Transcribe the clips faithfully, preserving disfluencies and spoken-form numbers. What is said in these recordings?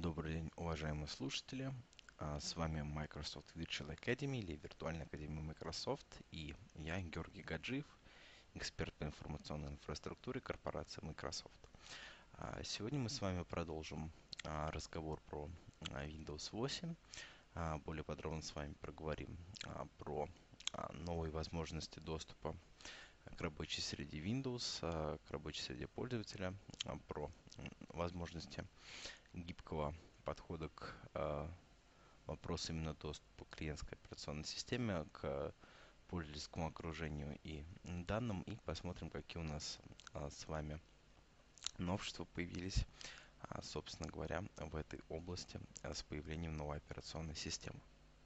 Добрый день, уважаемые слушатели. А, С вами Microsoft Virtual Academy или Виртуальная Академия Microsoft, и я, Георгий Гаджиев, эксперт по информационной инфраструктуре корпорации Microsoft. А, Сегодня мы с вами продолжим а, разговор про а, Windows восемь. А, Более подробно с вами проговорим а, про а, новые возможности доступа к рабочей среде Windows, а, к рабочей среде пользователя, а, про м, возможности гибкого подхода к э, вопросу именно доступа к клиентской операционной системе, к пользовательскому окружению и данным. И посмотрим, какие у нас э, с вами новшества появились, э, собственно говоря, в этой области э, с появлением новой операционной системы.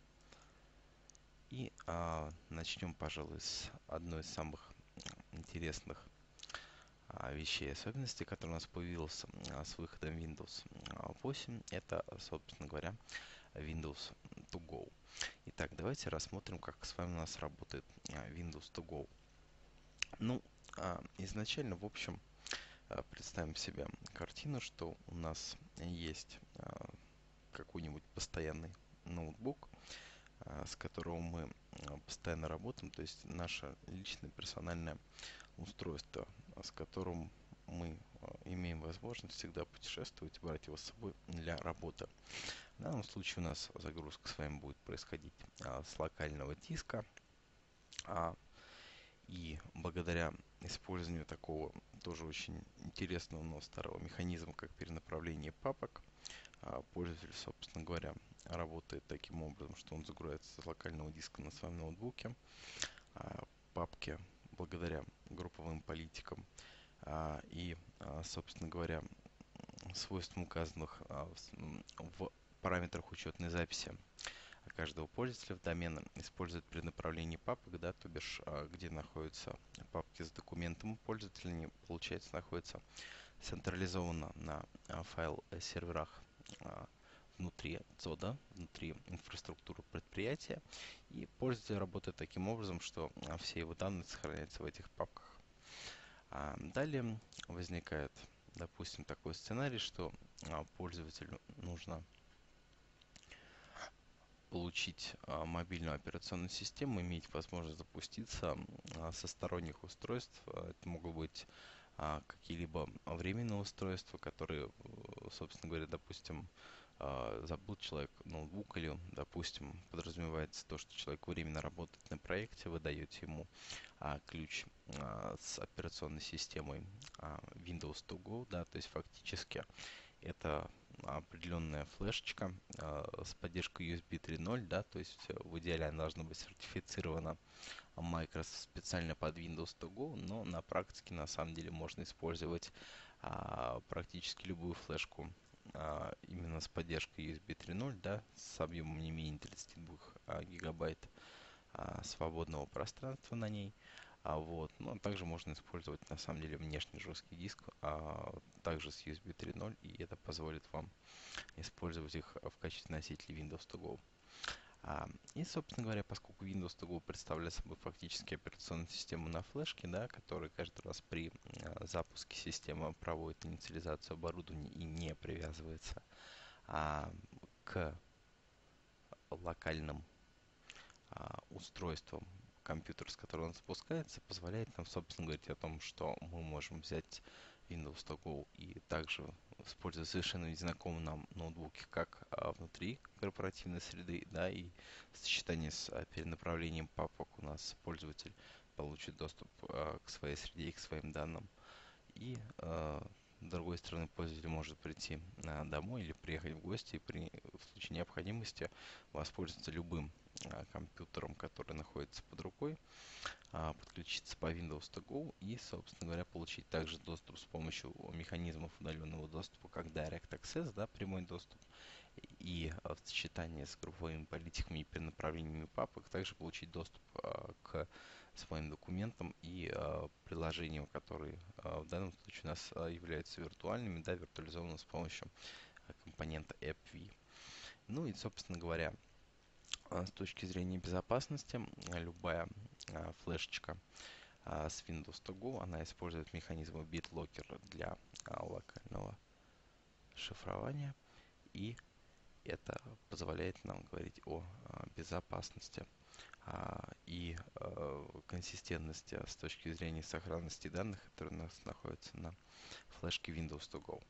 И э, начнем, пожалуй, с одной из самых интересных а, вещей и особенностей, которые у нас появился а, с выходом Windows восемь. Это, собственно говоря, Windows to Go. Итак, давайте рассмотрим, как с вами у нас работает а, Windows to Go. Ну, а, изначально, в общем, а, представим себе картину, что у нас есть а, какой-нибудь постоянный ноутбук, а, с которого мы а, постоянно работаем, то есть наше личное персональное устройство, а, с которым мы а, имеем возможность всегда путешествовать и брать его с собой для работы. В данном случае у нас загрузка с вами будет происходить а, с локального диска. А, и благодаря использованию такого тоже очень интересного, но старого механизма, как перенаправление папок, а, пользователь, собственно говоря, работает таким образом, что он загружается с локального диска на своем ноутбуке. А, папки, благодаря групповым политикам а, и, а, собственно говоря, свойствам, указанных а, в, в параметрах учетной записи каждого пользователя в домене, использует при направлении папок, да, то бишь, а, где находятся папки с документом у пользователя, они, получается, находятся централизованно на а, файл-серверах а, внутри цода, внутри инфраструктуры предприятия, и пользователь работает таким образом, что а, все его данные сохраняются в этих папках. А далее возникает, допустим, такой сценарий, что а, пользователю нужно получить а, мобильную операционную систему, иметь возможность запуститься а, со сторонних устройств. А, Это могут быть а, какие-либо временные устройства, которые, э, собственно говоря, допустим, а, забыл человек ноутбук или, допустим, подразумевается то, что человек временно работает на проекте, вы даете ему а, ключ а, с операционной системой а, Windows to Go, да, то есть фактически это определенная флешечка э, с поддержкой ю эс би три ноль, да, то есть э, в идеале она должна быть сертифицирована Microsoft специально под Windows to Go, но на практике на самом деле можно использовать а, практически любую флешку а, именно с поддержкой ю эс би три ноль, да, с объемом не менее тридцати двух а, гигабайт а, свободного пространства на ней. А вот, ну, а также можно использовать на самом деле внешний жесткий диск, а, также с ю эс би три ноль, и это позволит вам использовать их в качестве носителей Windows to Go. А, и, собственно говоря, поскольку Windows to Go представляет собой фактически операционную систему на флешке, да, которая каждый раз при а, запуске системы проводит инициализацию оборудования и не привязывается а, к локальным а, устройством компьютер, с которого он запускается, позволяет нам, собственно, говорить о том, что мы можем взять Windows to Go и также использовать совершенно незнакомые нам ноутбуки как а, внутри корпоративной среды, да, и в сочетании с а, перенаправлением папок у нас пользователь получит доступ а, к своей среде и к своим данным. И а, с другой стороны, пользователь может прийти а, домой или приехать в гости и при, в случае необходимости воспользоваться любым а, компьютером, который находится под рукой, а, подключиться по Windows to Go и, собственно говоря, получить также доступ с помощью механизмов удаленного доступа, как Direct Access, да, прямой доступ, и а, в сочетании с групповыми политиками и перенаправлениями папок также получить доступ а, к своим документам и а, приложениям, которые а, в данном случае у нас а, являются виртуальными, да, виртуализованы с помощью а, компонента AppV. Ну и, собственно говоря, а, с точки зрения безопасности, а, любая а, флешечка а, с Windows to Go, она использует механизм BitLocker для а, локального шифрования. и это позволяет нам говорить о а, безопасности а, и а, консистентности с точки зрения сохранности данных, которые у нас находятся на флешке Windows to Go.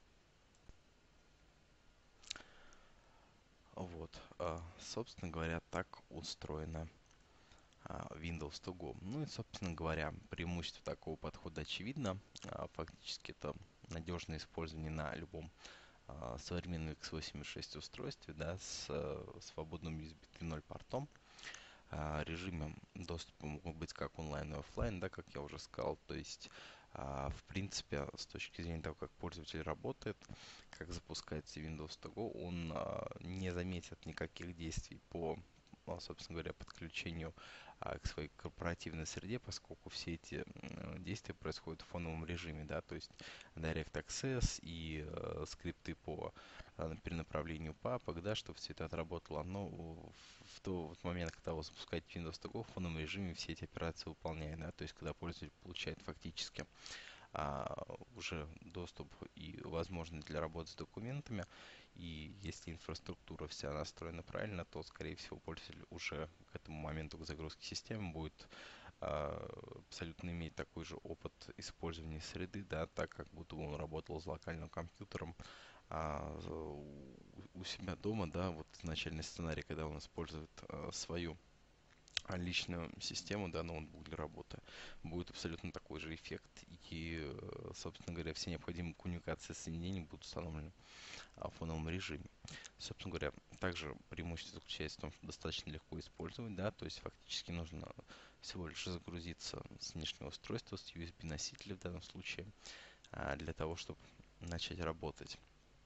Вот, а, собственно говоря, так устроена а, Windows to Go. Ну и, собственно говоря, преимущество такого подхода очевидно. А, Фактически это надежное использование на любом а, современном икс восемьдесят шесть устройстве, да, с э, свободным ю эс би три ноль портом. А, Режимы доступа могут быть как онлайн и оффлайн, да, как я уже сказал. То есть, а, в принципе, с точки зрения того, как пользователь работает, как запускается Windows to Go, он а, не заметит никаких действий по, а, собственно говоря, подключению а, к своей корпоративной среде, поскольку все эти м, действия происходят в фоновом режиме, да, то есть Direct Access и э, скрипты по э, перенаправлению папок, да, чтобы все это отработало. Но в в тот момент, когда вы запускаете Windows to Go, в фоновом режиме все эти операции выполняет, да, то есть когда пользователь получает фактически а, уже доступ и возможность для работы с документами. И если инфраструктура вся настроена правильно, то, скорее всего, пользователь уже к этому моменту к загрузке системы будет а, абсолютно иметь такой же опыт использования среды, да, так как будто бы он работал с локальным компьютером а, у, у себя дома, да, вот начальный сценарий, когда он использует а, свою а личную систему, да, ноутбук для работы, будет абсолютно такой же эффект. И, э, собственно говоря, все необходимые коммуникации соединения будут установлены а, в фоновом режиме. Собственно говоря, также преимущество заключается в том, что достаточно легко использовать, да, то есть фактически нужно всего лишь загрузиться с внешнего устройства, с ю эс би-носителя в данном случае, а, для того, чтобы начать работать.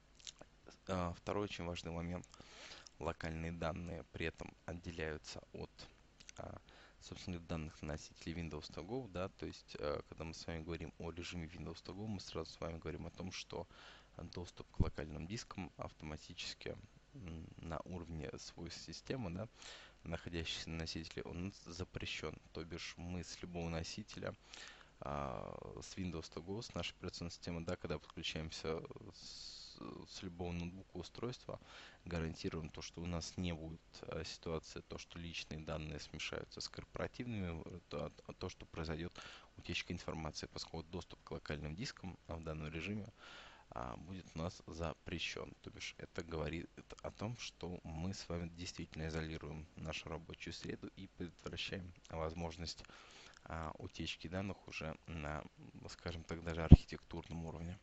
А, Второй очень важный момент. Локальные данные при этом отделяются от а, собственно, данных на носителе Windows to Go, да, то есть, э, когда мы с вами говорим о режиме Windows to Go, мы сразу с вами говорим о том, что доступ к локальным дискам автоматически м, на уровне свойств системы, да, находящихся на носителе, он запрещен. То бишь мы с любого носителя, а, с Windows to Go, с нашей операционной системы, да, когда подключаемся с, с любого ноутбука устройства, гарантируем то, что у нас не будет а, ситуации, то, что личные данные смешаются с корпоративными, то, а то, что произойдет утечка информации, поскольку доступ к локальным дискам а, в данном режиме а, будет у нас запрещен. То бишь это говорит о том, что мы с вами действительно изолируем нашу рабочую среду и предотвращаем возможность а, утечки данных уже на, скажем так, даже архитектурном уровне.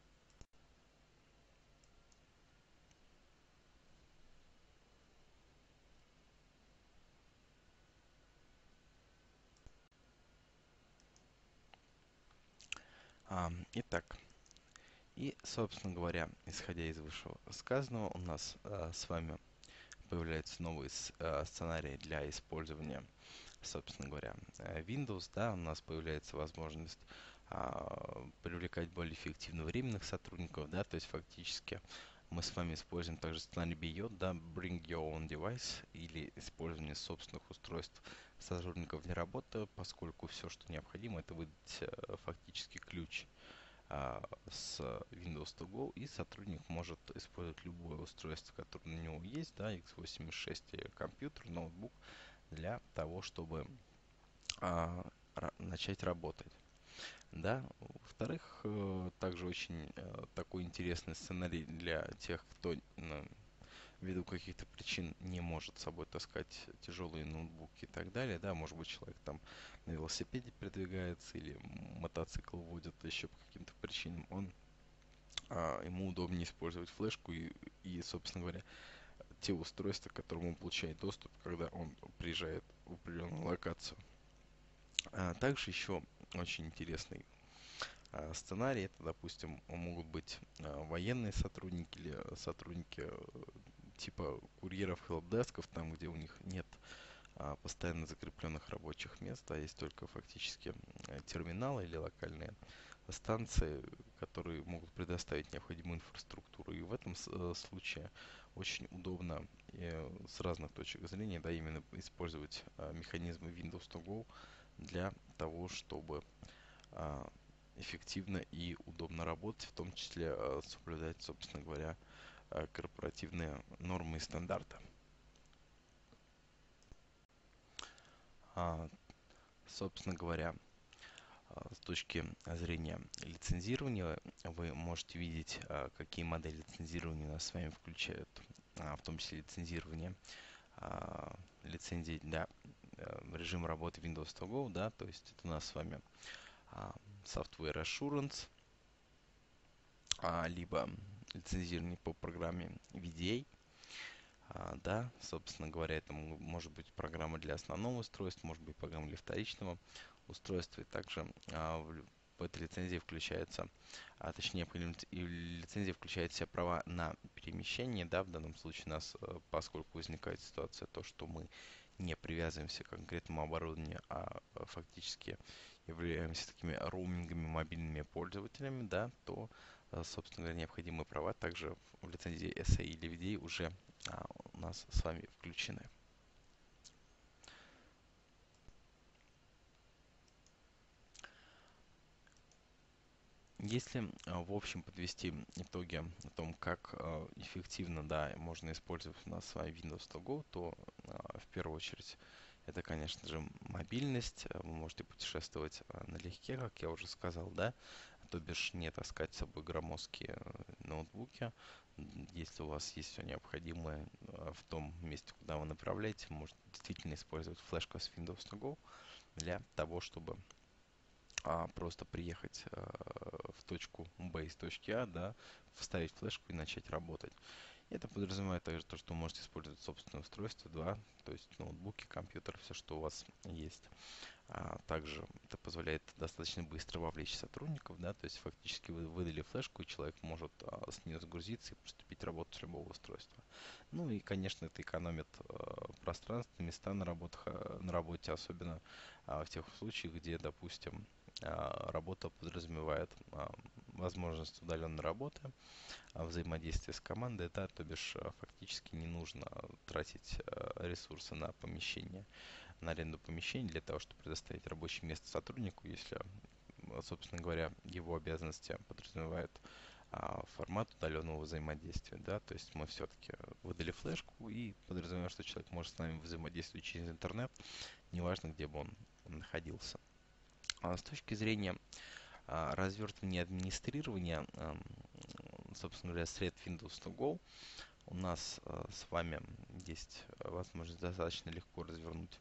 А, итак, и, собственно говоря, исходя из вышесказанного, у нас а, с вами появляются новые с- а, сценарии для использования, собственно говоря, э, Windows, да, у нас появляется возможность а, привлекать более эффективно временных сотрудников, да, то есть фактически мы с вами используем также сценарий Beyond, да, Bring Your Own Device или использование собственных устройств сотрудников для работы, поскольку все, что необходимо, это выдать э, фактически ключ а, с Windows to Go, и сотрудник может использовать любое устройство, которое у него есть, да, икс восемьдесят шесть э, компьютер, ноутбук, для того, чтобы а, ра- начать работать. Да, во-вторых, э, также очень э, такой интересный сценарий для тех, кто ну, ввиду каких-то причин не может с собой таскать тяжелые ноутбуки и так далее. Да, может быть, человек там на велосипеде передвигается или мотоцикл водит еще по каким-то причинам. Он, а, ему удобнее использовать флешку и, и, собственно говоря, те устройства, к которым он получает доступ, когда он приезжает в определенную локацию. А также еще очень интересный а, сценарий, это, допустим, могут быть а, военные сотрудники или сотрудники э, типа курьеров, хелпдесков, там, где у них нет а, постоянно закрепленных рабочих мест, а есть только фактически э, терминалы или локальные станции, которые могут предоставить необходимую инфраструктуру. И в этом с- э, случае очень удобно э, с разных точек зрения, да, именно использовать а, механизмы Windows to Go для того, чтобы а, эффективно и удобно работать, в том числе а, соблюдать, собственно говоря, корпоративные нормы и стандарты. А, собственно говоря, с точки зрения лицензирования, вы можете видеть, какие модели лицензирования у нас с вами включают, в том числе лицензирование лицензий для режима работы Windows To Go, да, то есть это у нас с вами Software Assurance, либо лицензирование по программе ви ди эй. А, да, собственно говоря, это может быть программа для основного устройства, может быть программа для вторичного устройства. И также а, в, в этой лицензии включается, а, точнее, и лицензия включает в себя права на перемещение. Да, в данном случае у нас, поскольку возникает ситуация, то, что мы не привязываемся к конкретному оборудованию, а фактически являемся такими роумингами мобильными пользователями, да, то, собственно говоря, необходимые права также в лицензии эс эй или ви ди эй уже а, у нас с вами включены. Если в общем подвести итоги о том, как эффективно, да, можно использовать у нас с вами Windows To Go, то в первую очередь это, конечно же, мобильность. Вы можете путешествовать налегке, как я уже сказал, да, то бишь не таскать с собой громоздкие ноутбуки. Если у вас есть все необходимое в том месте, куда вы направляете, вы можете действительно использовать флешку с Windows To Go для того, чтобы а, просто приехать а, в точку B из точки А, да, вставить флешку и начать работать. Это подразумевает также то, что вы можете использовать собственное устройство, да, то есть ноутбуки, компьютер, все, что у вас есть. А также это позволяет достаточно быстро вовлечь сотрудников, да, то есть фактически вы выдали флешку, и человек может а, с нее загрузиться и приступить работать с любого устройства. Ну и, конечно, это экономит а, пространство, места на, работах, а, на работе, особенно а, в тех случаях, где, допустим, а, работа подразумевает а, возможность удаленной работы, а, взаимодействие с командой, да, то бишь а, фактически не нужно тратить а, ресурсы на помещение, на аренду помещений для того, чтобы предоставить рабочее место сотруднику, если, собственно говоря, его обязанности подразумевают а, формат удаленного взаимодействия, да, то есть мы все-таки выдали флешку и подразумеваем, что человек может с нами взаимодействовать через интернет, неважно, где бы он находился. А с точки зрения а, развертывания администрирования, а, собственно говоря, сред Windows To Go, у нас а, с вами есть возможность достаточно легко развернуть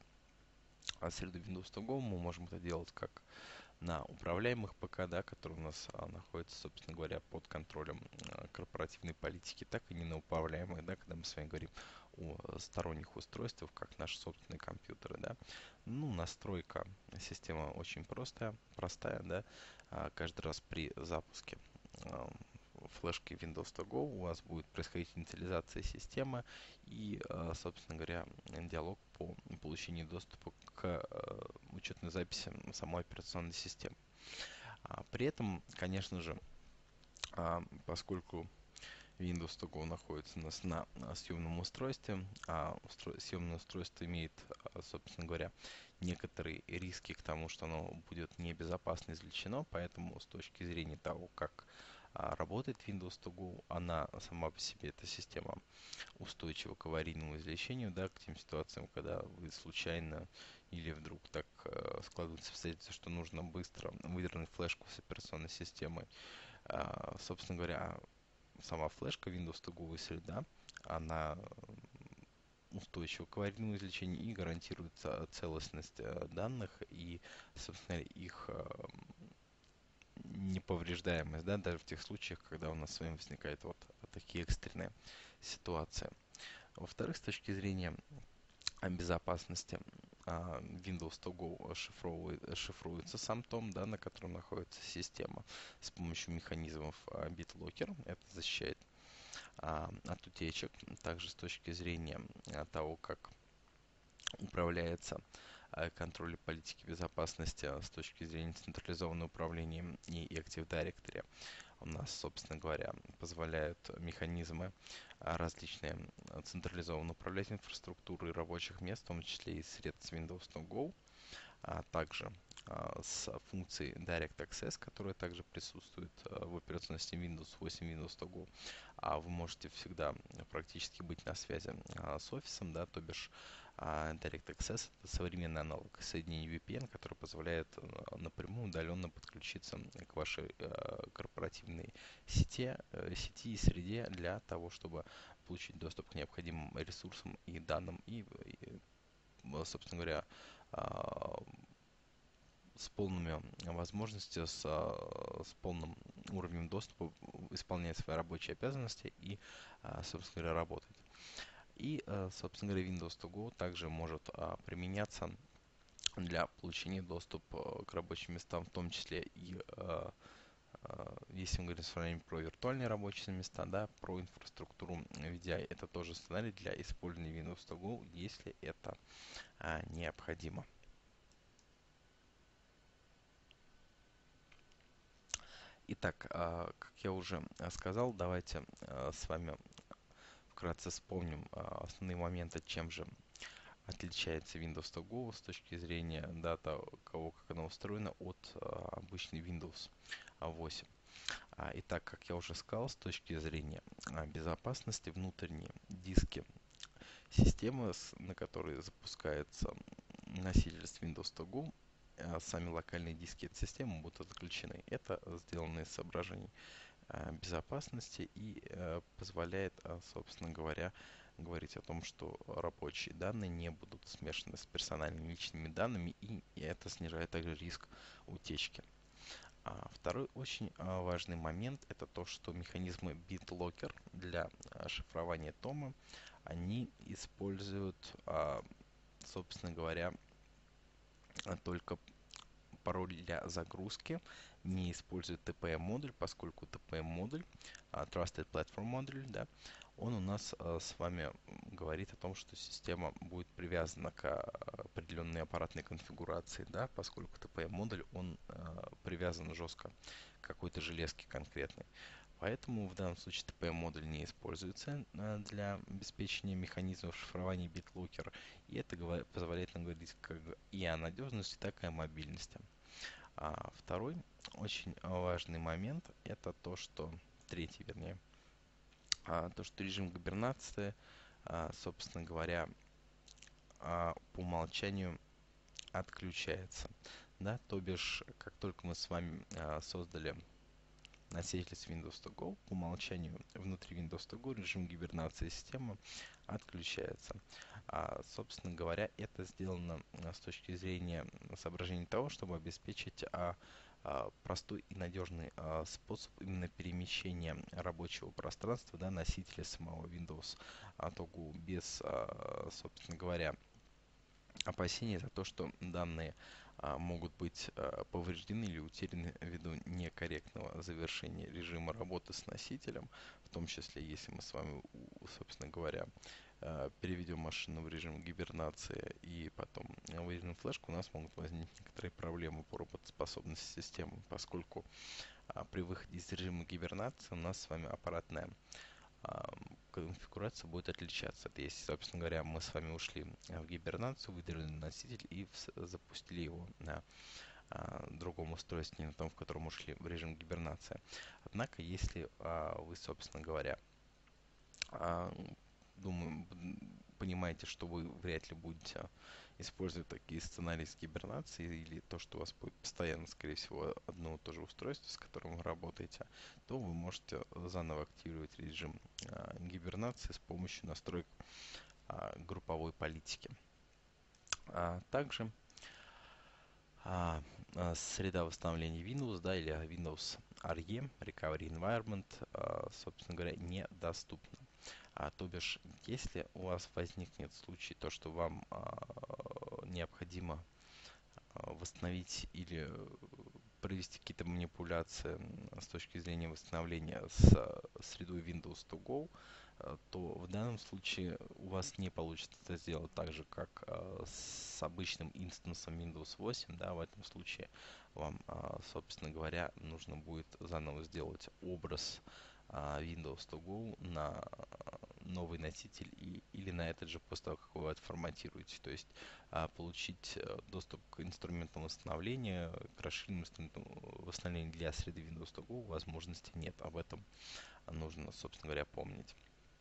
а среду Windows To Go. Мы можем это делать как на управляемых ПК, да, которые у нас а, находятся, собственно говоря, под контролем а, корпоративной политики, так и не на управляемых, да, когда мы с вами говорим о сторонних устройствах, как наши собственные компьютеры, да. Ну, настройка системы очень простая, простая, да. А, каждый раз при запуске а, флешки Windows To Go у вас будет происходить инициализация системы и, собственно говоря, диалог по получению доступа к учетной записи самой операционной системы. При этом, конечно же, поскольку Windows To Go находится у нас на съемном устройстве, а устро... съемное устройство имеет, собственно говоря, некоторые риски к тому, что оно будет небезопасно извлечено, поэтому с точки зрения того, как а, работает Windows To Go, она сама по себе, эта система, устойчива к аварийному извлечению, да, к тем ситуациям, когда вы случайно или вдруг так э, складывается обстоятельства, что нужно быстро выдернуть флешку с операционной системы. А, собственно говоря, сама флешка Windows To Go среда, она устойчива к аварийному извлечению и гарантирует целостность данных и, собственно, их неповреждаемость, да, даже в тех случаях, когда у нас с вами возникают вот такие экстренные ситуации. Во-вторых, с точки зрения безопасности, Windows To Go шифрует, шифруется сам том, да, на котором находится система с помощью механизмов BitLocker. Это защищает а, от утечек. Также с точки зрения а, того, как управляется а, контроль политики безопасности а, с точки зрения централизованного управления и Active Directory, у нас, собственно говоря, позволяют механизмы а, различные централизованно управлять инфраструктурой рабочих мест, в том числе и сред с Windows To Go. А также с функцией Direct Access, которая также присутствует в операционной системе Windows восемь, Windows сто Go. А вы можете всегда практически быть на связи с офисом, да, то бишь Direct Access — это современный аналог соединения ви пи эн, который позволяет напрямую удаленно подключиться к вашей корпоративной сети, сети и среде для того, чтобы получить доступ к необходимым ресурсам и данным и, и собственно говоря, с полными возможностями, с, с полным уровнем доступа исполнять свои рабочие обязанности и, собственно говоря, работать. И, собственно говоря, Windows сто Go также может применяться для получения доступа к рабочим местам, в том числе и, если мы говорим с вами про виртуальные рабочие места, да, про инфраструктуру ви ди ай, это тоже сценарий для использования Windows сто Go, если это необходимо. Итак, как я уже сказал, давайте с вами вкратце вспомним основные моменты, чем же отличается Windows сто Go с точки зрения да, того, как оно устроено, от обычной Windows восемь. Итак, как я уже сказал, с точки зрения безопасности, внутренние диски системы, на которые запускается носитель с Windows сто Go, сами локальные диски этой системы будут отключены. Это сделано из соображений безопасности и позволяет, собственно говоря, говорить о том, что рабочие данные не будут смешаны с персональными личными данными, и это снижает также риск утечки. А второй очень важный момент — это то, что механизмы BitLocker для шифрования тома, они используют, собственно говоря, только пароль для загрузки, не использует ти пи эм-модуль, поскольку ти пи эм-модуль, Trusted Platform модуль, да, он у нас с вами говорит о том, что система будет привязана к определенной аппаратной конфигурации, да, поскольку ти пи эм-модуль, он привязан жестко к какой-то железке конкретной. Поэтому в данном случае ти пи эм-модуль не используется для обеспечения механизмов шифрования BitLocker, и это позволяет нам говорить как и о надежности, так и о мобильности. А второй очень важный момент — это то, что третий, вернее, то, что режим гибернации, собственно говоря, по умолчанию отключается. Да, то бишь, как только мы с вами создали носитель с Windows сто Go, по умолчанию внутри Windows сто Go режим гибернации системы отключается. А, собственно говоря, это сделано с точки зрения соображений того, чтобы обеспечить а, а, простой и надежный а, способ именно перемещения рабочего пространства, да, носителя самого Windows сто Go без, а, собственно говоря, опасения за то, что данные а, могут быть а, повреждены или утеряны ввиду некорректного завершения режима работы с носителем, в том числе, если мы с вами, собственно говоря, а, переведем машину в режим гибернации и потом выделим флешку, у нас могут возникнуть некоторые проблемы по работоспособности системы, поскольку а, при выходе из режима гибернации у нас с вами аппаратная конфигурация будет отличаться. Это если, собственно говоря, мы с вами ушли в гибернацию, выделили носитель и запустили его на а, другом устройстве, не на том, в котором ушли в режим гибернации. Однако, если а, вы, собственно говоря, а, думаю, понимаете, что вы вряд ли будете использовать такие сценарии с гибернацией или то, что у вас будет постоянно, скорее всего, одно и то же устройство, с которым вы работаете, то вы можете заново активировать режим а, гибернации с помощью настроек а, групповой политики. А, также а, а, среда восстановления Windows, да, или Windows ар и, Recovery Environment, а, собственно говоря, недоступна. А, то бишь, если у вас возникнет случай, то, что вам а, необходимо а, восстановить или провести какие-то манипуляции с точки зрения восстановления с а, средой Windows сто Go, а, то в данном случае у вас не получится это сделать так же, как а, с обычным инстансом Windows восемь. Да, в этом случае вам, а, собственно говоря, нужно будет заново сделать образ а, Windows сто Go на новый носитель и, или на этот же после того, как вы отформатируете. То есть а, получить э, доступ к инструментам восстановления, к расширенным инструментам восстановления для среды Windows To Go возможности нет. Об этом нужно, собственно говоря, помнить.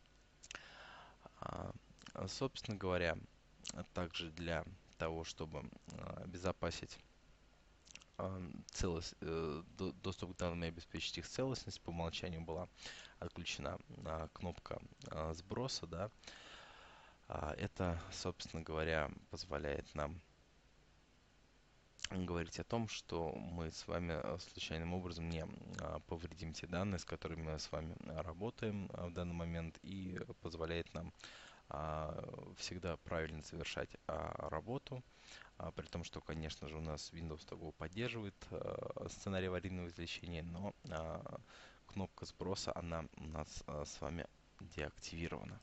А, собственно говоря, также для того, чтобы а, обезопасить а, целость, э, до- доступ к данным и обеспечить их целостность, по умолчанию была отключена а, кнопка а, сброса, да. А, это, собственно говоря, позволяет нам говорить о том, что мы с вами а, случайным образом не а, повредим те данные, с которыми мы с вами а, работаем а, в данный момент, и позволяет нам а, всегда правильно завершать а, работу, а, при том, что, конечно же, у нас Windows To Go поддерживает а, сценарий аварийного извлечения, но а, кнопка сброса, она у нас а, с вами деактивирована.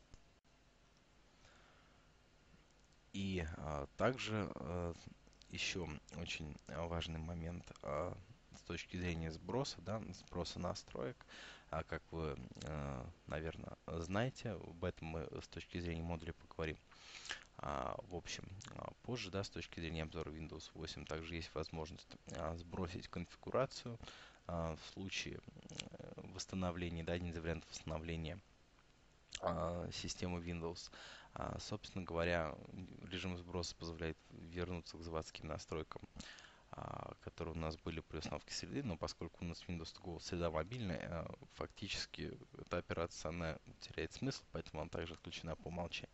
И а, также а, еще очень важный момент а, с точки зрения сброса, да, сброса настроек. А как вы, а, наверное, знаете, об этом мы с точки зрения модуля поговорим. А, в общем, а, позже, да, с точки зрения обзора Windows восемь, также есть возможность а, сбросить конфигурацию а, в случае э, восстановления, да, один из вариантов восстановления а, системы Windows. А, собственно говоря, режим сброса позволяет вернуться к заводским настройкам, а, которые у нас были при установке среды, но поскольку у нас Windows To Go среда мобильная, а, фактически эта операция, она теряет смысл, поэтому она также отключена по умолчанию.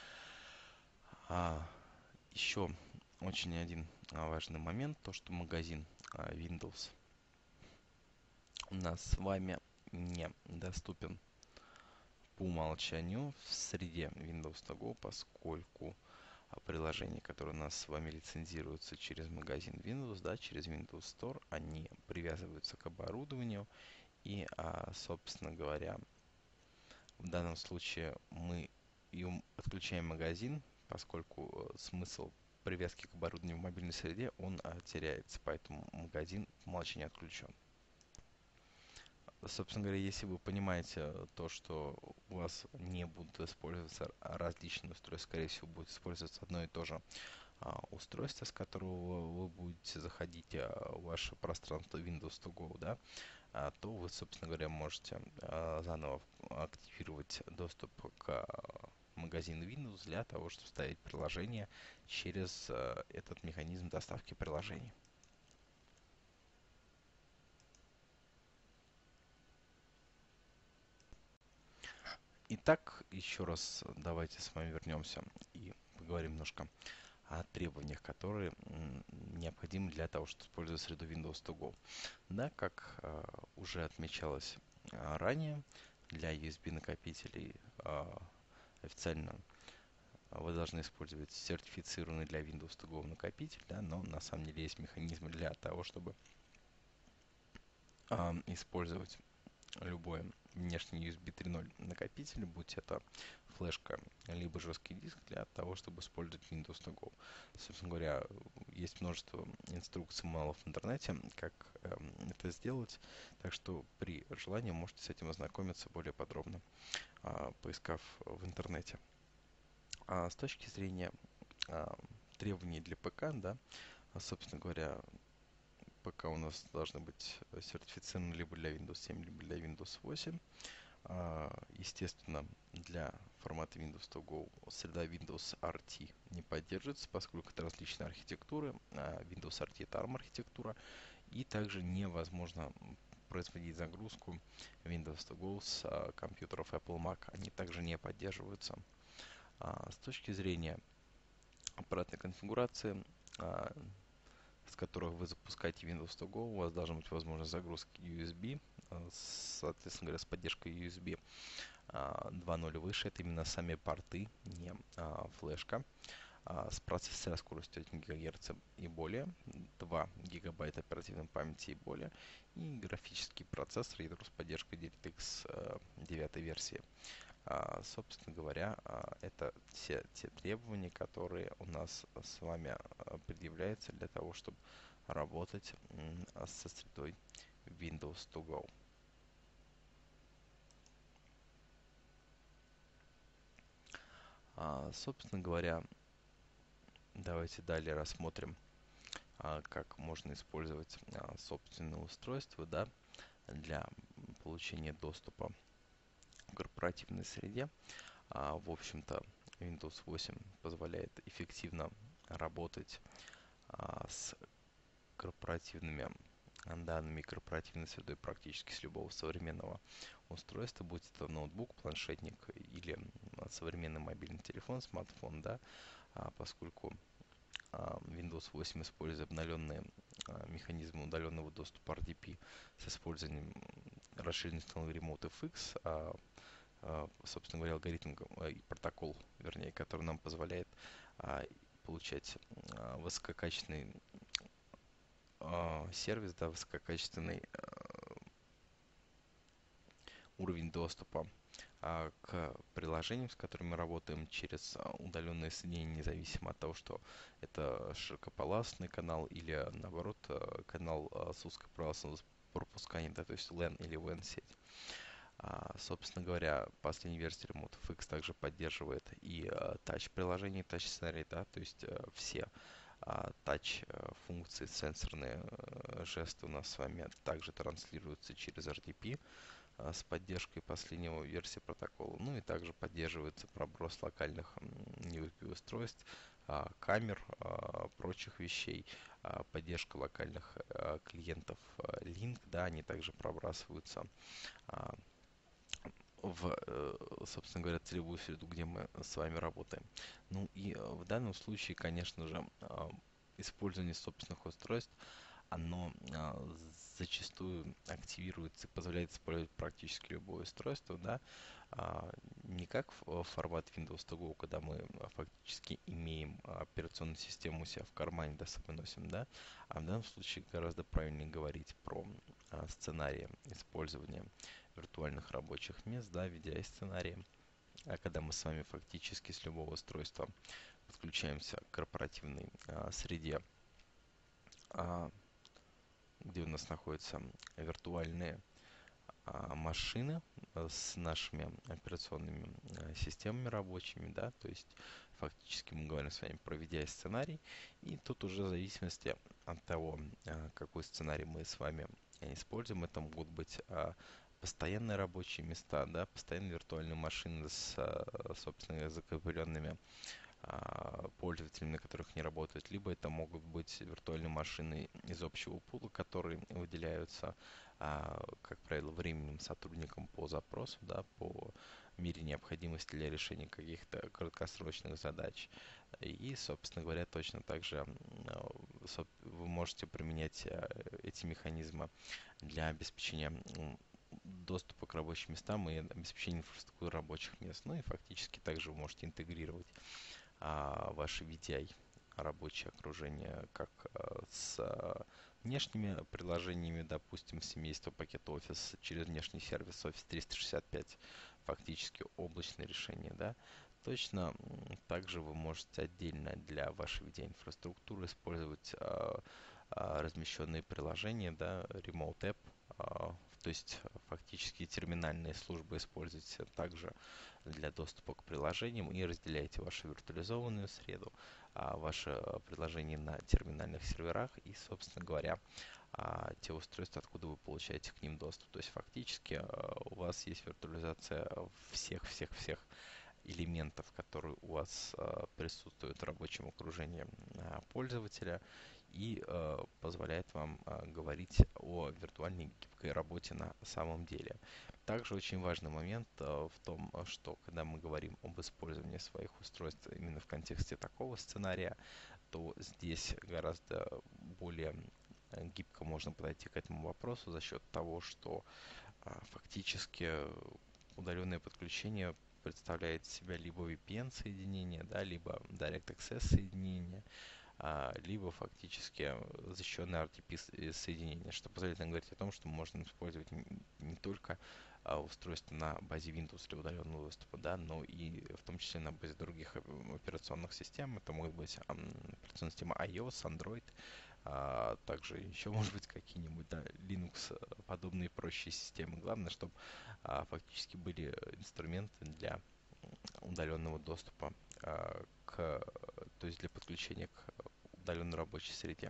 А, еще очень один а, важный момент, то что магазин а, Windows у нас с вами не доступен по умолчанию в среде Windows To Go, поскольку а, приложения, которые у нас с вами лицензируются через магазин Windows, да, через Windows Store, они привязываются к оборудованию и, а, собственно говоря, в данном случае мы и отключаем магазин, поскольку э, смысл привязки к оборудованию в мобильной среде, он а, теряется, поэтому магазин по умолчанию отключен. Собственно говоря, если вы понимаете э, то, что у вас не будут использоваться различные устройства, скорее всего, будет использоваться одно и то же а, устройство, с которого вы будете заходить а, в ваше пространство Windows To Go, да, а, то вы, собственно говоря, можете а, заново активировать доступ к а, магазину Windows для того, чтобы ставить приложение через а, этот механизм доставки приложений. Итак, еще раз давайте с вами вернемся и поговорим немножко о требованиях, которые м, необходимы для того, чтобы использовать среду Windows To Go. Да, как а, уже отмечалось а, ранее, для ю эс би накопителей а, официально вы должны использовать сертифицированный для Windows To Go накопитель, да, но на самом деле есть механизмы для того, чтобы а, использовать любой внешний ю эс би три ноль накопитель, будь это флешка, либо жесткий диск, для того, чтобы использовать Windows To Go. Собственно говоря, есть множество инструкций, малов в интернете, как эм, это сделать, так что при желании можете с этим ознакомиться более подробно, а, поискав в интернете. А с точки зрения а, требований для ПК, да, а, собственно говоря, ПК у нас должны быть сертифицированы либо для Windows семь, либо для Windows восемь. А, естественно, для формата Windows To Go среда Windows ар ти не поддерживается, поскольку это различные архитектуры. А Windows ар ти это арм архитектура, и также невозможно производить загрузку Windows To Go с а, компьютеров Apple Mac. Они также не поддерживаются. А, с точки зрения аппаратной конфигурации, а, с которых вы запускаете Windows To Go, у вас должна быть возможность загрузки ю эс би, а, соответственно говоря, с поддержкой ю эс би а, два ноль выше. Это именно сами порты, не а, флешка. А, с процессорной скоростью один гигагерц и более, два гигабайта оперативной памяти и более, и графический процессор, ядро с поддержкой DirectX а, девятой версии. А, собственно говоря, а, это все те требования, которые у нас с вами а, предъявляются для того, чтобы работать м, со средой Windows To Go. А, собственно говоря, давайте далее рассмотрим, а, как можно использовать а, собственное устройство, да, для получения доступа к корпоративной среде. А, в общем-то, Windows восемь позволяет эффективно работать а, с корпоративными данными корпоративной средой практически с любого современного устройства, будь это ноутбук, планшетник или современный мобильный телефон, смартфон, да, а, поскольку а, Windows восемь использует обновленные а, механизмы удаленного доступа ар ди пи с использованием расширенной технологии RemoteFX, а, а, собственно говоря, алгоритм а, и протокол, вернее, который нам позволяет а, получать а, высококачественный а, сервис, да, высококачественный уровень доступа а, к приложениям, с которыми мы работаем через а, удаленное соединение, независимо от того, что это широкополосный канал или, наоборот, а, канал а, с узкополосным пропусканием, да, то есть лэн или вэ эн-сеть. А, собственно говоря, последняя версия RemoteFX также поддерживает и а, тач-приложение, тач-сценарий, да, то есть а, все а, тач-функции, сенсорные а, жесты у нас с вами также транслируются через ар ди пи а, с поддержкой последнего версии протокола. Ну и также поддерживается проброс локальных ю эс би-устройств, а, камер, а, прочих вещей, а, поддержка локальных а, клиентов а, Link, да, они также пробрасываются а, в, э, собственно говоря, целевую среду, где мы с вами работаем. Ну и э, в данном случае, конечно же, а, использование собственных устройств, оно а, зачастую активируется и позволяет использовать практически любое устройство, да, а, не как в- формат Windows to Go, когда мы а, фактически имеем а, операционную систему у себя в кармане, да, с собой носим, да, а в данном случае гораздо правильнее говорить про а, сценарии использования виртуальных рабочих мест, да, ви ди ай-сценарии, а когда мы с вами фактически с любого устройства подключаемся к корпоративной а, среде, а, где у нас находятся виртуальные а, машины э, с нашими операционными э, системами рабочими, да, то есть фактически мы говорим с вами про ви ди ай-сценарий, и тут уже в зависимости от того, а, какой сценарий мы с вами э, используем, это могут быть а, постоянные рабочие места, да, постоянные виртуальные машины с, а, собственно, закрепленными а, пользователями, на которых не работают, либо это могут быть виртуальные машины из общего пула, которые выделяются, а, как правило, временным сотрудникам по запросу, да, по мере необходимости для решения каких-то краткосрочных задач. И, собственно говоря, точно так же м, а, соб- вы можете применять а, эти механизмы для обеспечения м, доступа к рабочим местам и обеспечения инфраструктуры рабочих мест. Ну и фактически также вы можете интегрировать а, ваше ви ди ай рабочее окружение как а, с а, внешними приложениями, допустим, семейство пакет Office через внешний сервис Office триста шестьдесят пять, фактически облачное решение, да. Точно м, также вы можете отдельно для вашей ви ди ай-инфраструктуры использовать а, а, размещенные приложения, да, Remote App, а, то есть фактически терминальные службы используйте также для доступа к приложениям и разделяете вашу виртуализованную среду, а, ваше а, приложение на терминальных серверах и, собственно говоря, а, те устройства, откуда вы получаете к ним доступ. То есть фактически а, у вас есть виртуализация всех-всех-всех элементов, которые у вас а, присутствуют в рабочем окружении а, пользователя и а, позволяет вам а, говорить о виртуальной гибкой работе на самом деле. Также очень важный момент а, в том, а, что когда мы говорим об использовании своих устройств именно в контексте такого сценария, то здесь гораздо более э, гибко можно подойти к этому вопросу за счет того, что а, фактически удаленное подключение представляет из себя либо ви пи эн-соединение, да, либо Direct Access соединение, а, либо фактически защищенное ар ти пи-соединение, что позволяет нам говорить о том, что можно использовать не, не только а, устройство на базе Windows для удаленного доступа, да, но и в том числе на базе других операционных систем. Это могут быть ам, операционная система iOS, Android, а, также еще, может быть, какие-нибудь, да, Linux подобные прочие системы. Главное, чтобы а, фактически были инструменты для удаленного доступа а, к, то есть для подключения к удаленной рабочей среде.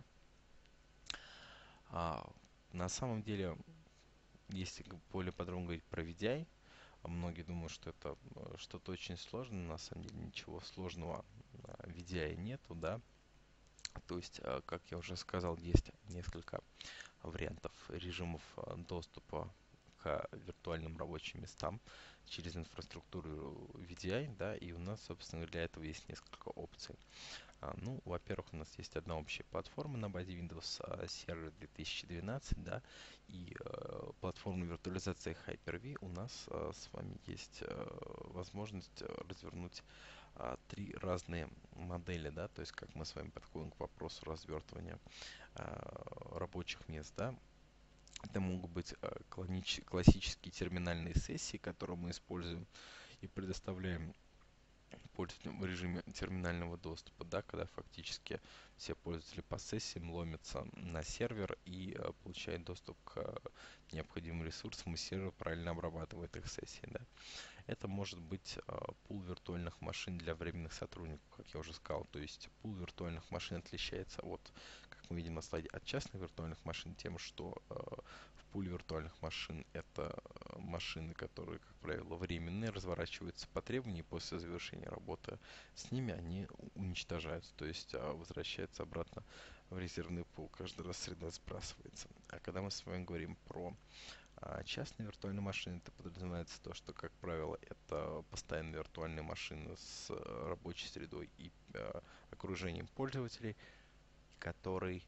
А, на самом деле, если г- более подробно говорить про V D I, а многие думают, что это э, что-то очень сложное, на самом деле ничего сложного а, в V D I нету, да. То есть, а, как я уже сказал, есть несколько вариантов режимов а, доступа к виртуальным рабочим местам через инфраструктуру V D I, да, и у нас, собственно, для этого есть несколько опций. А, ну, во-первых, у нас есть одна общая платформа на базе Windows а, Server две тысячи двенадцать, да, и э, платформа виртуализации Hyper-V у нас а, с вами есть э, возможность э, развернуть а, три разные модели, да, то есть как мы с вами подходим к вопросу развертывания а, рабочих мест, да. Это могут быть а, клонич- классические терминальные сессии, которые мы используем и предоставляем пользователям в режиме терминального доступа, да, когда фактически все пользователи по сессиям ломятся на сервер и э, получают доступ к э, необходимым ресурсам, и сервер правильно обрабатывает их сессии, да. Это может быть э, пул виртуальных машин для временных сотрудников, как я уже сказал. То есть пул виртуальных машин отличается от, как мы видим на слайде, от частных виртуальных машин тем, что э, в пуле виртуальных машин это э, машины, которые, как правило, временные, разворачиваются по требованию, и после завершения работы с ними они уничтожаются, то есть э, возвращаются обратно в резервный пул. Каждый раз среда сбрасывается. А когда мы с вами говорим про а частные виртуальные машины, это подразумевается то, что, как правило, это постоянные виртуальные машины с э, рабочей средой и э, окружением пользователей, который,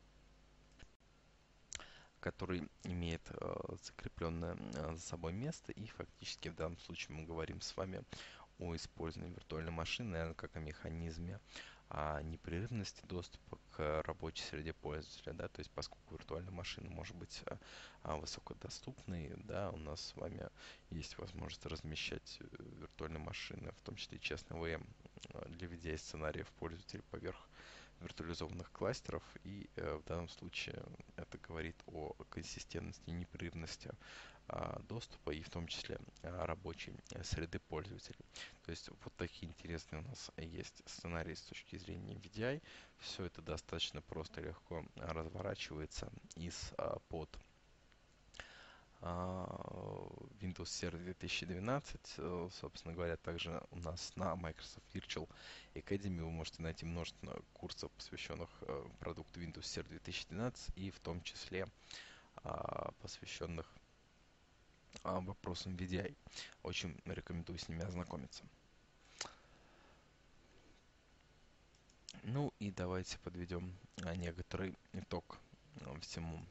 который имеет э, закрепленное э, за собой место. И фактически в данном случае мы говорим с вами о использовании виртуальной машины, наверное, как о механизме а, непрерывности доступа к рабочей среде пользователя, да, то есть поскольку виртуальная машина может быть а, а, высокодоступной, да, у нас с вами есть возможность размещать э, виртуальные машины, в том числе и частный V M а, для V D I сценариев пользователя поверх виртуализованных кластеров, и э, в данном случае это говорит о консистентности и непрерывности а, доступа и в том числе а, рабочей э, среды пользователей. То есть вот такие интересные у нас есть сценарии с точки зрения V D I. Все это достаточно просто и легко а, разворачивается из а, под а, Windows Server две тысячи двенадцать. Э, Собственно говоря, также у нас на Microsoft Virtual Academy вы можете найти множество курсов, посвященных э, продукту Windows Server две тысячи двенадцать, и в том числе а, посвященных а, вопросам V D I. Очень рекомендую с ними ознакомиться. Ну и давайте подведем а, некоторый итог а, всему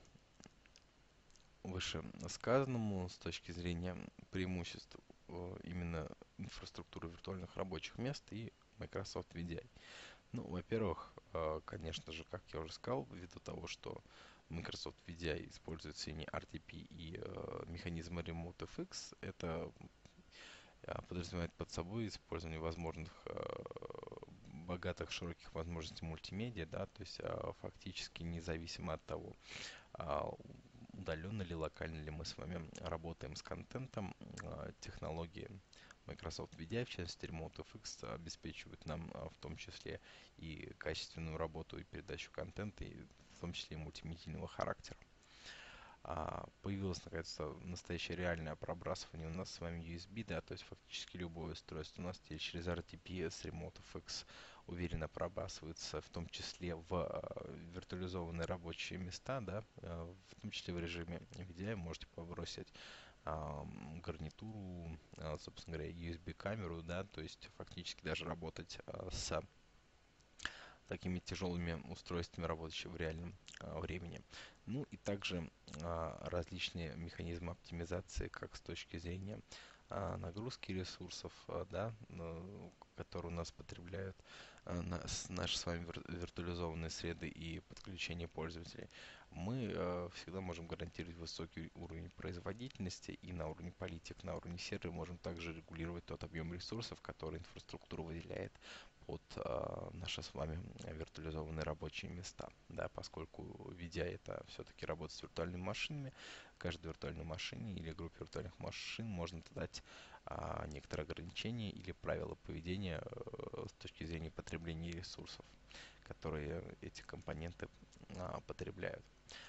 вышесказанному с точки зрения преимуществ э, именно инфраструктуры виртуальных рабочих мест и Microsoft V D I. Ну, во-первых, э, конечно же, как я уже сказал, ввиду того, что Microsoft V D I использует синий R T P и э, механизмы RemoteFX, это э, подразумевает под собой использование возможных э, богатых широких возможностей мультимедиа, да, то есть э, фактически независимо от того, а, удаленно ли, локально ли мы с вами работаем с контентом, а, технологии Microsoft V D I, в частности RemoteFX, обеспечивают нам а, в том числе и качественную работу и передачу контента, и в том числе и мультимедийного характера. А, появилось наконец-то настоящее реальное пробрасывание у нас с вами U S B, да, то есть фактически любое устройство у нас теперь через R T P с RemoteFX уверенно пробрасывается, в том числе в э, виртуализованные рабочие места, да, э, в том числе в режиме V D I можете побросить а, гарнитуру, а, собственно говоря, U S B камеру, да, то есть фактически даже работать а, с такими тяжелыми устройствами, работающими в реальном а, времени. Ну и также а, различные механизмы оптимизации, как с точки зрения а, нагрузки ресурсов, а, да, ну, которые у нас потребляют а, нас, наши с вами вир- виртуализованные среды и подключение пользователей. Мы а, всегда можем гарантировать высокий уровень производительности, и на уровне политик, на уровне сервера можем также регулировать тот объем ресурсов, который инфраструктура выделяет под а, наши с вами виртуализованные рабочие места, да, поскольку V D I это все-таки работа с виртуальными машинами, каждой виртуальной машине или группе виртуальных машин можно дать а, некоторые ограничения или правила поведения э, с точки зрения потребления ресурсов, которые эти компоненты а, потребляют.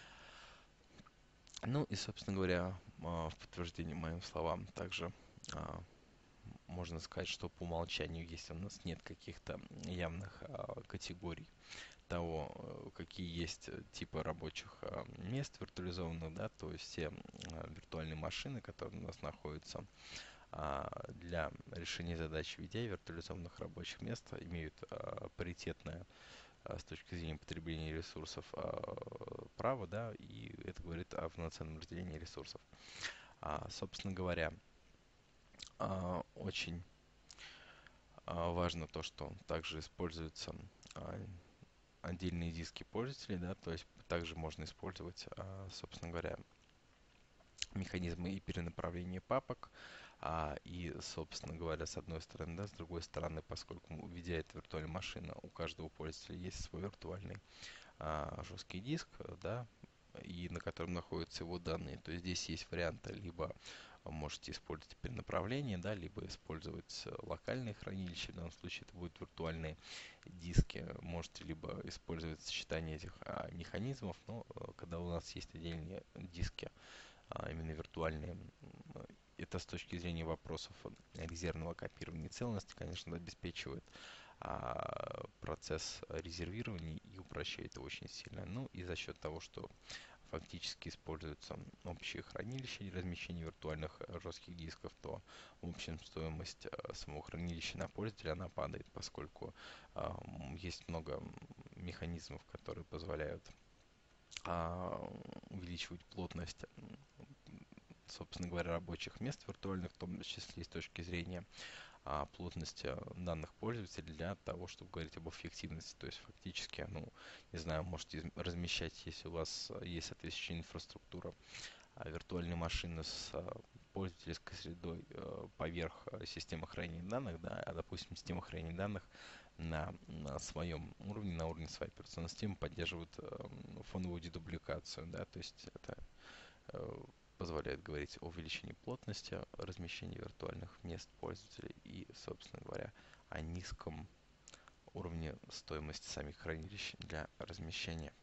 Ну и, собственно говоря, а, в подтверждение моим словам, также а, можно сказать, что по умолчанию, если у нас нет каких-то явных а, категорий того, э, какие есть э, типы рабочих а, мест виртуализованных, да, то есть все а, виртуальные машины, которые у нас находятся а, для решения задач в виде виртуализованных рабочих мест, имеют а, паритетное а, с точки зрения потребления ресурсов а, право, да, и это говорит о полноценном разделении ресурсов. А, собственно говоря, а, очень а, важно то, что также используются а, отдельные диски пользователей, да, то есть также можно использовать, а, собственно говоря, механизмы и перенаправления папок, а, и, собственно говоря, с одной стороны, да, с другой стороны, поскольку видя эту виртуальную машину, у каждого пользователя есть свой виртуальный а, жесткий диск, да, и на котором находятся его данные. То есть здесь есть варианты, либо можете использовать перенаправление, да, либо использовать локальные хранилища. В данном случае это будут виртуальные диски. Можете либо использовать сочетание этих а, механизмов, но а, когда у нас есть отдельные диски, а, именно виртуальные, это с точки зрения вопросов резервного копирования целостности, конечно, обеспечивает а, процесс резервирования и упрощает его очень сильно. Ну и за счет того, что фактически используются общие хранилища и размещение виртуальных э, жестких дисков, то в общем стоимость э, самого хранилища на пользователя она падает, поскольку э, есть много механизмов, которые позволяют а, увеличивать плотность, собственно говоря, рабочих мест виртуальных, в том числе и с точки зрения а, плотности данных пользователей для того, чтобы говорить об эффективности. То есть фактически, ну, не знаю, можете размещать, если у вас есть соответствующая инфраструктура, а, виртуальные машины с а, пользовательской средой а, поверх а, системы хранения данных, да, а, допустим, система хранения данных на, на своем уровне, на уровне своей операционной системы поддерживает а, фоновую дедубликацию, да, то есть это а, позволяет говорить о увеличении плотности размещения виртуальных мест пользователей и, собственно говоря, о низком уровне стоимости самих хранилищ для размещения.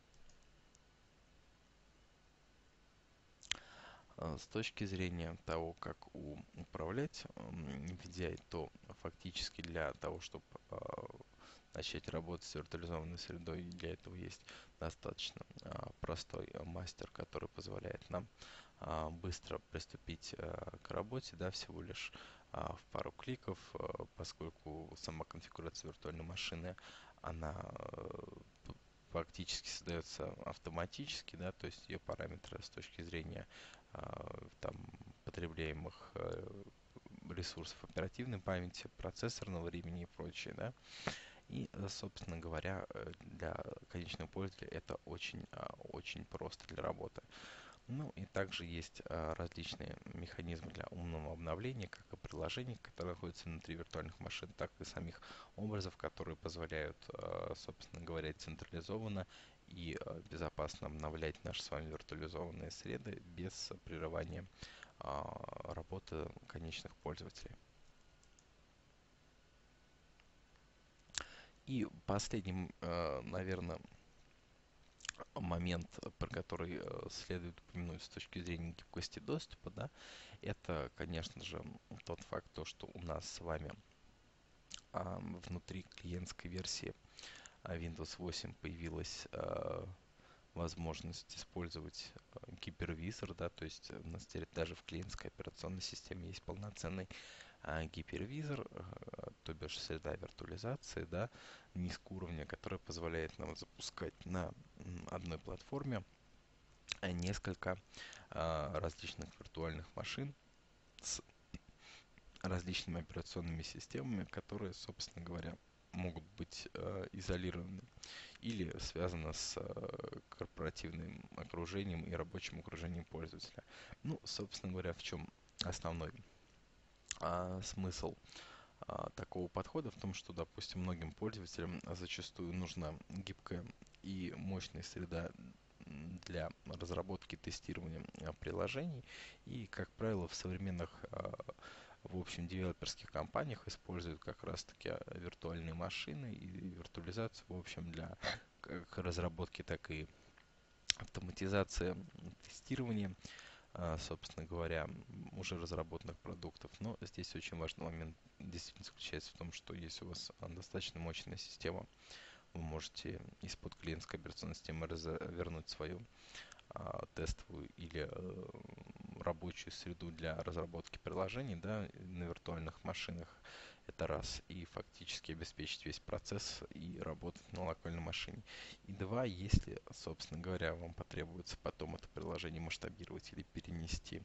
С точки зрения того, как управлять ви ди ай, то фактически для того, чтобы начать работать с виртуализованной средой, для этого есть достаточно простой мастер, который позволяет нам быстро приступить к работе, да, всего лишь в пару кликов, поскольку сама конфигурация виртуальной машины, она фактически создается автоматически, да, то есть ее параметры с точки зрения там потребляемых ресурсов оперативной памяти, процессорного времени и прочее, да. И, собственно говоря, для конечного пользователя это очень, очень просто для работы. Ну и также есть а, различные механизмы для умного обновления, как и приложений, которые находятся внутри виртуальных машин, так и самих образов, которые позволяют, а, собственно говоря, централизованно и а, безопасно обновлять наши с вами виртуализованные среды без прерывания а, работы конечных пользователей. И последним, наверное, момент, про который э, следует упомянуть с точки зрения гибкости доступа, да, это, конечно же, тот факт, то, что у нас с вами а, внутри клиентской версии а, Windows восемь появилась а, возможность использовать а, гипервизор, да, то есть у нас теперь даже в клиентской операционной системе есть полноценный а, гипервизор, а, то бишь среда виртуализации, да, низкого уровня, которая позволяет нам запускать на м, одной платформе а, несколько а, различных виртуальных машин с различными операционными системами, которые, собственно говоря, могут быть э, изолированы или связаны с э, корпоративным окружением и рабочим окружением пользователя. Ну, собственно говоря, в чем основной а, смысл а, такого подхода? В том, что, допустим, многим пользователям зачастую нужна гибкая и мощная среда для разработки и тестирования а, приложений. И, как правило, в современных а, в общем, девелоперских компаниях используют как раз-таки а, виртуальные машины и виртуализацию, в общем, для как разработки, так и автоматизации тестирования, а, собственно говоря, уже разработанных продуктов. Но здесь очень важный момент действительно заключается в том, что если у вас а, достаточно мощная система, вы можете из-под клиентской операционной системы развернуть свою а, тестовую или э, рабочую среду для разработки приложений, да, на виртуальных машинах. Это раз. И фактически обеспечить весь процесс и работать на локальной машине. И два, если, собственно говоря, вам потребуется потом это приложение масштабировать или перенести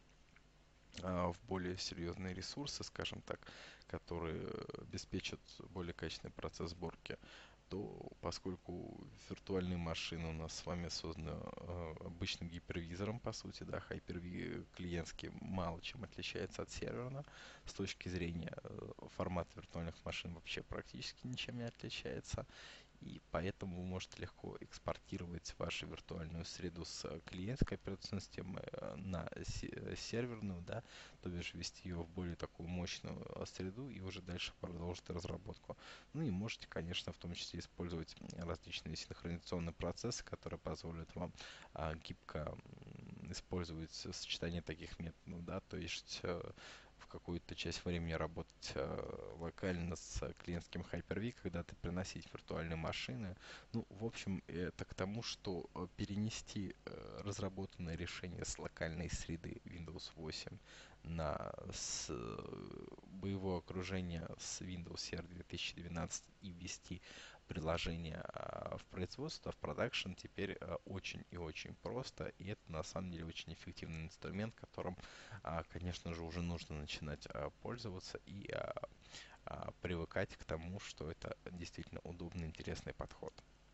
а, в более серьезные ресурсы, скажем так, которые обеспечат более качественный процесс сборки, то поскольку виртуальные машины у нас с вами созданы э, обычным гипервизором, по сути, да, Hyper-V клиентский мало чем отличается от серверного, с точки зрения э, формата виртуальных машин вообще практически ничем не отличается, и поэтому вы можете легко экспортировать вашу виртуальную среду с клиентской операционной системы э, на се- серверную, да, то бишь ввести ее в более такую мощную э, среду и уже дальше продолжить разработку. Ну и можете, конечно, в том числе использовать различные синхронизационные процессы, которые позволят вам а, гибко м, использовать сочетание таких методов, да, то есть э, в какую-то часть времени работать э, локально с клиентским Hyper-V, когда-то приносить виртуальные машины. Ну, в общем, это к тому, что э, перенести э, разработанное решение с локальной среды Windows восемь на с, э, боевое окружение с Windows Server две тысячи двенадцать и ввести приложение а, в производство, в продакшн теперь а, очень и очень просто. И это на самом деле очень эффективный инструмент, которым, а, конечно же, уже нужно начинать а, пользоваться и а, а, привыкать к тому, что это действительно удобный, интересный подход.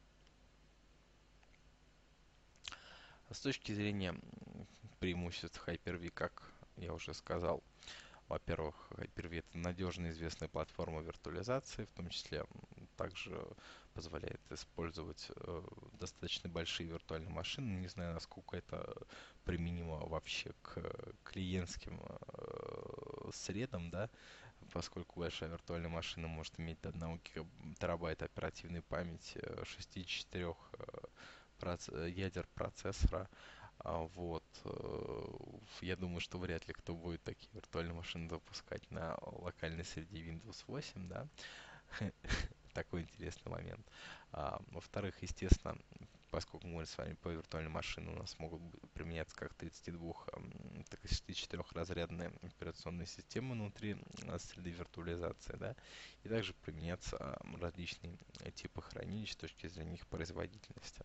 С точки зрения м, преимуществ Hyper-V, как я уже сказал, во-первых, Hyper-V это надежная известная платформа виртуализации, в том числе м, также позволяет использовать э, достаточно большие виртуальные машины. Не знаю, насколько это применимо вообще к клиентским э, средам, да, поскольку большая виртуальная машина может иметь до одного терабайта оперативной памяти, э, шестьдесят четыре проц- ядер процессора. А, Вот. э, Я думаю, что вряд ли кто будет такие виртуальные машины запускать на локальной среде Windows восемь, да. Такой интересный момент. А, во-вторых, естественно, поскольку мы с вами по виртуальной машине у нас могут быть- применяться как тридцать два, м, так и шестьдесят четыре разрядные операционные системы внутри м, среды виртуализации, да, и также применяться м, различные э, типы хранилищ с точки зрения их производительности.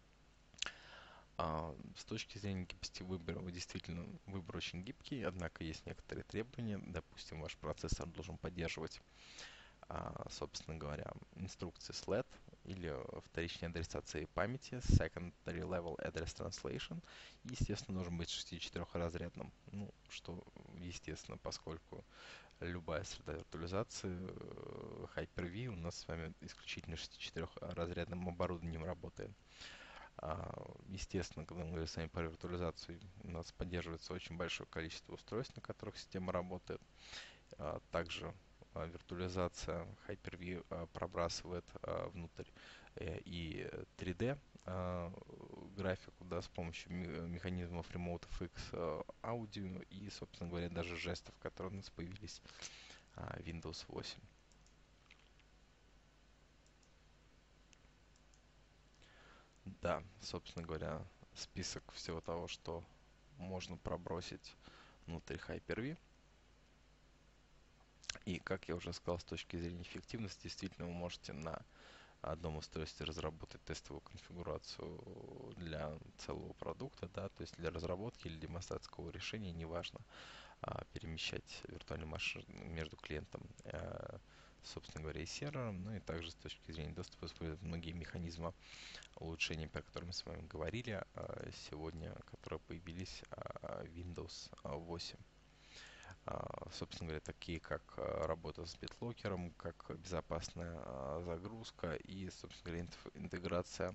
А, с точки зрения гибкости выбора, вы действительно выбор очень гибкий, однако есть некоторые требования. Допустим, ваш процессор должен поддерживать, а, собственно говоря, инструкции слэт или вторичной адресации памяти, Secondary Level Address Translation. И, естественно, должен быть шестьдесят четыре разрядным. Ну, что естественно, поскольку любая среда виртуализации э, Hyper-V у нас с вами исключительно шестьдесят четыре разрядным оборудованием работает. А, Естественно, когда мы говорим с вами про виртуализацию, у нас поддерживается очень большое количество устройств, на которых система работает. А, Также а, виртуализация Hyper-V а, пробрасывает а, внутрь э, и три дэ а, графику, да, с помощью ме- механизмов Remote эф икс а, аудио и, собственно говоря, даже жестов, которые у нас появились а, Windows восемь. Да, собственно говоря, список всего того, что можно пробросить внутрь Hyper-V. И, как я уже сказал, с точки зрения эффективности, действительно, вы можете на одном устройстве разработать тестовую конфигурацию для целого продукта, да, то есть для разработки или демонстрации решения, неважно, а, перемещать виртуальную машину между клиентом, э, собственно говоря, и сервером, ну и также с точки зрения доступа использовать многие механизмы улучшений, про которые мы с вами говорили а, сегодня, которые появились а, Windows восемь. А, собственно говоря, такие как а, работа с битлокером, как безопасная а, загрузка и, собственно говоря, инф- интеграция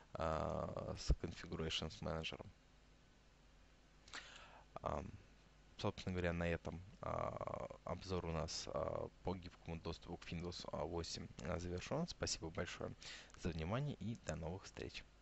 а, с Configurations Manager. собственно говоря, на этом а, обзор у нас а, по гибкому доступу к Windows восемь а, завершен. Спасибо большое за внимание и до новых встреч.